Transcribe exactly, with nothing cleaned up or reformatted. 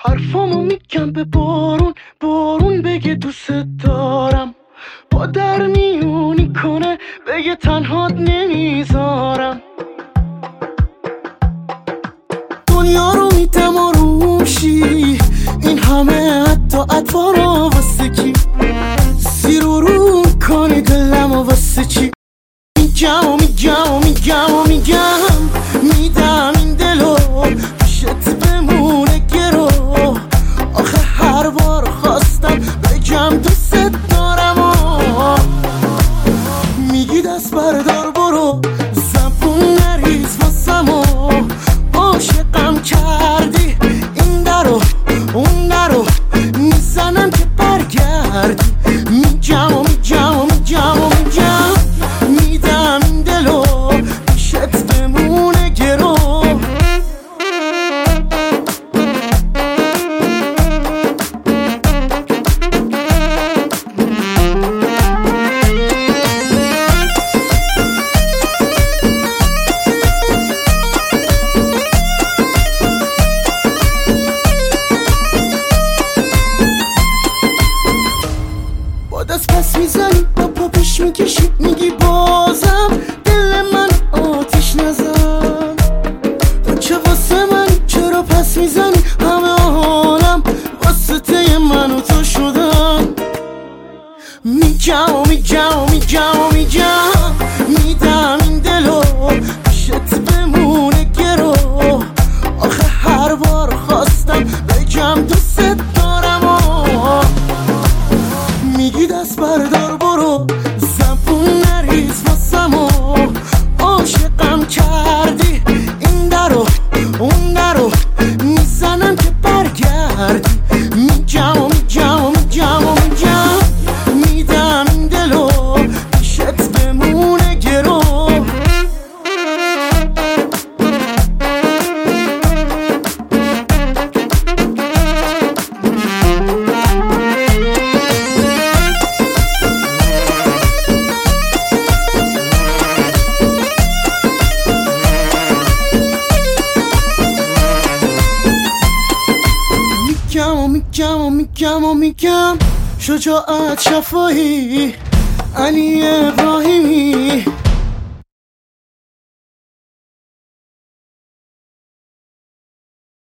حرفامو میگم به بارون، بارون بگه دوست دارم. با در میونی کنه بگه تنهات نمیذارم. دنیا رو میدم آرومشی، این همه حتی اتوارا واسه کی؟ زیر و رو میکنی دلم و واسه چی؟ میگم و میگم و میگم و میگم میدم این دلو پیشت بمونه گرو. آخه هر بار خواستم بگم دوست دارم و میگی دست بردار برو، زبون نریز واسم و عاشقم کردی. این درو اون درو میزنم که برگردی. میگم و میگم و میگم و میگم میدم این دلو پیشت بمونه گرو. با دست پس میزنی با پا پیش میکشی، میگی بازم دل من آتیش نزن. تو چه واسه من چرا پس میزنی؟ همه عالم واسه ته من و تو شدن. میگم و میگم و میگم و میگم میدم این دلو پیشت بمونه گرو. آخه هر بار خواستم بگم دوست دارم و میگی دست بردار برو، زبون نریز واسم و عاشقم کردی. این درو اون درو میزنم که برگردی. میگم و میگم و میگم و میگم میدم این دلو پیشت بمونه گرو. میگم و میگم و میگم و میگم شجاعت شفاهی علی ابراهیمی.